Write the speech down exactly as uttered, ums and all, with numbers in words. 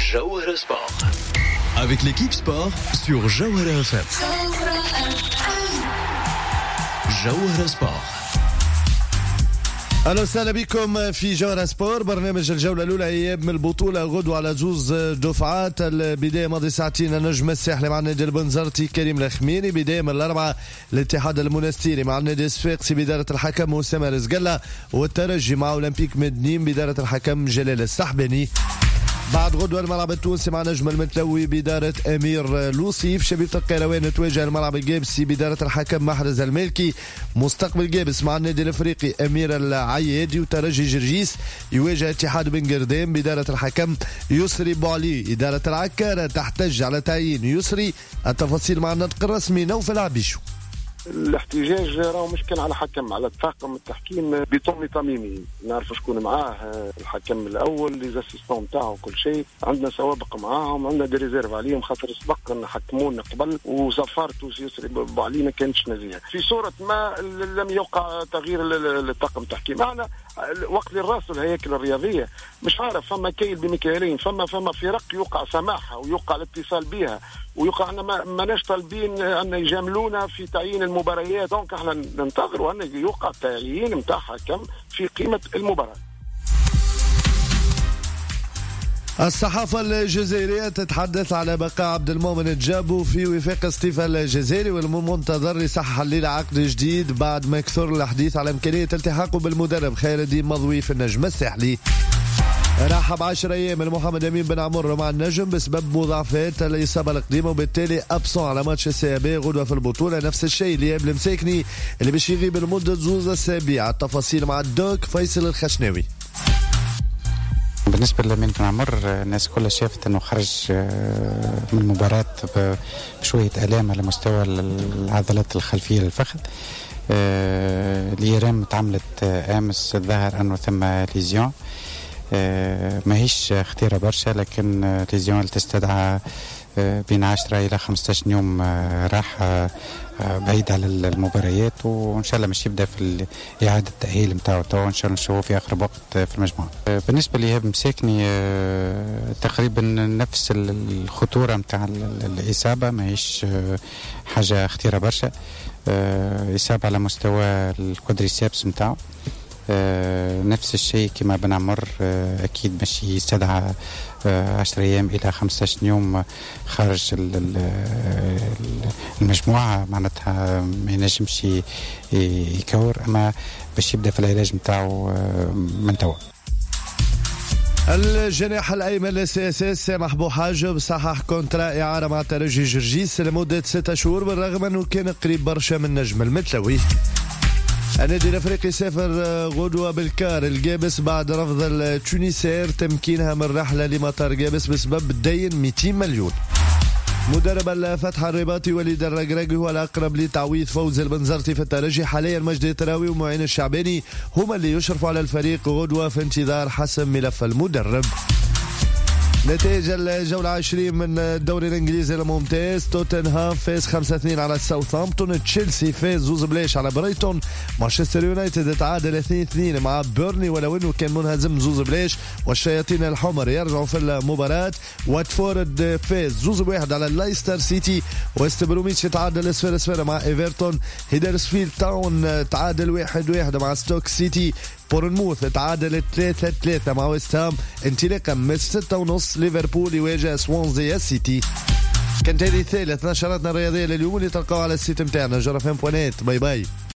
Jawhara Sport. Avec l'équipe sport sur Jawhara F M. Jawhara Sport. أهلا وسهلا بكم في جوهرة سبور، برنامج الجولة الأولى أيام من البطولة غدوة على زوز دفعات. البداية ماضي ساعتين النجم الساحلي مع النادي البنزرتي كريم الخميري، بداية من الأربعة الاتحاد المنستيري مع النادي الصفاقسي بدارة الحكم أسامة رزقلة، والترجي مع أولمبيك مدنين بدارة الحكم جلال السحباني. بعد غدوة الملعب التونسي مع نجم المتلوي بدارة أمير لوصيف، شبيبة القيروان تواجه الملعب الجابسي بدارة الحكم محرز المالكي، مستقبل جابس مع النادي الافريقي أمير العيادي، وترجي جرجيس يواجه اتحاد بن قردان بدارة الحكم يسري بوعلي. إدارة العكارة تحتج على تعيين يسري. التفاصيل مع النطق الرسمي نوفل عبيشو. الاحتجاج راهو مشكل على حكم، على طاقم التحكيم بطمي تميمي، نعرف شكون معاه الحكم الاول، لي زاسيستون نتاعو كل شيء، عندنا سوابق معاهم، عندنا دي ريزيرف عليهم خاطر سبق ان حكمونا قبل وزفار توسي يسري بوعلي ما كانتش نزيهه. في صوره ما لم يوقع تغيير الطاقم التحكيم. معنا وقت للراس الهياكل الرياضيه مش عارف، فما كيل بمكيالين، فما فما فرق يوقع سماحها ويوقع الاتصال بها ويوقع أن ما ماناش طالبين أن يجاملونا في تعيين المباريات. دونك احنا ننتظروا أن يوقع تعيين متاع حكم في قيمة المباراة. الصحافة الجزائرية تتحدث على بقاء عبد المؤمن الجابو في وفاق استيفاء الجزائري، والمنتظر يصحح الليلة عقد جديد بعد ما كثر الحديث على إمكانية التحاقه بالمدرب خير الدين مضوي في النجم الساحلي. رحب عشر أيام محمد أمين بن عمر مع النجم بسبب مضاعفات الإصابة القديمة، وبالتالي أبصون على ماتش السيابي غدوة في البطولة. نفس الشيء لياب المساكني اللي باش يغيب لمدة زوز أسابيع. التفاصيل مع الدوك فيصل الخشناوي. بالنسبة لأمين بن عمر الناس كلها شافت أنه خرج من المباراة بشوية آلام على مستوى العضلات الخلفية للفخذ. الإيرام تعملت أمس الظاهر أنه ثم ليزيون، ماهيش خطيرة برشا، لكن ليزيون اللي تستدعى بين عشرة إلى خمسة عشر يوم راحة بعيد على المباريات، وإن شاء الله مش يبدأ في إعادة التأهيل متاعه تو، إن شاء الله نشوفه في أقرب وقت في المجموعة. بالنسبة لإيهاب مساكني تقريبا نفس الخطورة متاع الإصابة، ماهيش حاجة خطيرة برشا، إصابة على مستوى الكوادريسيبس متاعه. آه نفس الشيء كما بن عمر، آه أكيد مش يستدعى آه عشرة أيام إلى خمسة عشر يوم خارج المجموعة، معناتها ما ينجمش يكور، أما باش يبدأ في العلاج متاعه آه من توا. الجناح الايمن للسي سامح بوحاجب صحح كونترا اعاره مع ترجي جرجيس لمده ستة شهور، بالرغم انه كان قريب برشا من نجم المتلوي. النادي الافريقي سافر غدوة بالكار الجابس بعد رفض التونسير تمكينها من رحلة لمطار جابس بسبب الدين مئتين مليون. مدرب الفتح الرباطي وليد الرقراقي هو الأقرب لتعويض فوز البنزرتي في الترجي. حاليا مجدي التراوي ومعين الشعباني هما اللي يشرفوا على الفريق غدوة في انتظار حسم ملف المدرب. نتائج الجولة عشرين من الدوري الانجليزي الممتاز: توتنهام فاز خمسة اثنين على ساوثهامبتون، تشيلسي فاز زوز بلاش على برايتون، مانشستر يونايتد تعادل اثنين اثنين مع بيرني ولو انه كان منهزم زوز بلاش، والشياطين الحمر يرجعوا في المباراة. واتفورد فاز زوز بواحد على لايستر سيتي، ويست بروميتش تعادل صفر صفر مع ايفرتون، هيدرسفيلد تاون تعادل واحد واحد مع ستوك سيتي، بورنموث تعادل ثلاثة ثلاثة مع ويست هام. انطلاقا من ستة ونص ليفربول يواجه سوانزي سيتي. كانت هذه ثالث نشراتنا الرياضية لليوم اللي تلقاوها على السيت متاعنا جرفان بوانيت. باي باي.